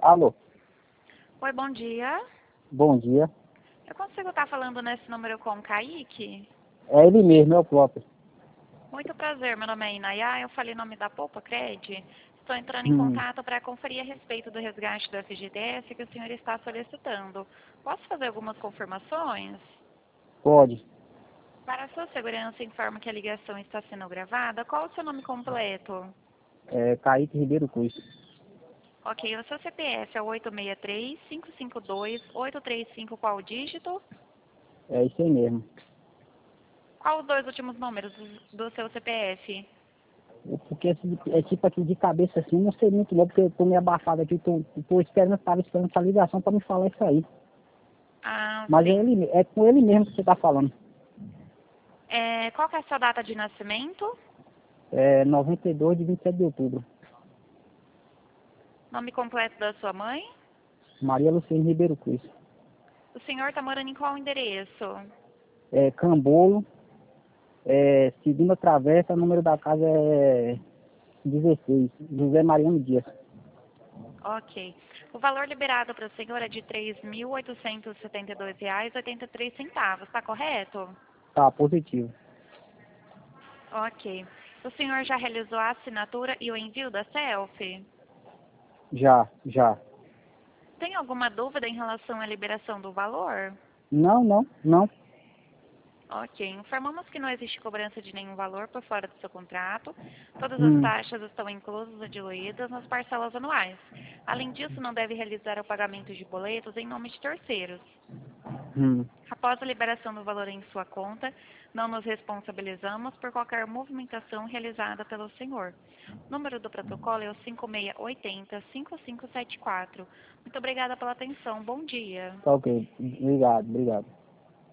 Alô, Oi, bom dia. bom dia. Eu consigo estar falando nesse número com o Kaique? É ele mesmo, é o próprio. Muito prazer, meu nome é Inayá, eu falei em nome da Poupa Cred. Estou entrando em Hum, contato para conferir a respeito do resgate do FGTS que o senhor está solicitando. Posso fazer algumas confirmações? pode. Para a sua segurança, informo que a ligação está sendo gravada. Qual o seu nome completo? É Kaique Ribeiro Cruz. Ok, o seu CPF é o 863-552-835, qual o dígito? É isso aí mesmo. Qual os dois últimos números do seu CPF? Porque é tipo aqui de cabeça assim, não sei muito não, porque eu tô meio abafado aqui, tô esperando, tava esperando essa ligação pra me falar isso aí. Ah, Mas sim. é com ele mesmo que você tá falando. Qual que é a sua data de nascimento? É 92 de 27 de outubro. Nome completo da sua mãe? Maria Luciene Ribeiro Cruz. O senhor está morando em qual endereço? É Cambolo, segunda travessa, o número da casa é 16, José Mariano Dias. Ok. O valor liberado para o senhor é de R$ 3.872,83, está correto? Tá, positivo. Ok. O senhor já realizou a assinatura e o envio da selfie? Já. Tem alguma dúvida em relação à liberação do valor? Não. Ok, informamos que não existe cobrança de nenhum valor por fora do seu contrato. Todas as Hum, taxas estão inclusas ou diluídas nas parcelas anuais. Além disso, não deve realizar o pagamento de boletos em nome de terceiros. hum. Após a liberação do valor em sua conta, não nos responsabilizamos por qualquer movimentação realizada pelo senhor. O número do protocolo é o 5680-5574. Muito obrigada pela atenção. Bom dia. Tá ok. Obrigado.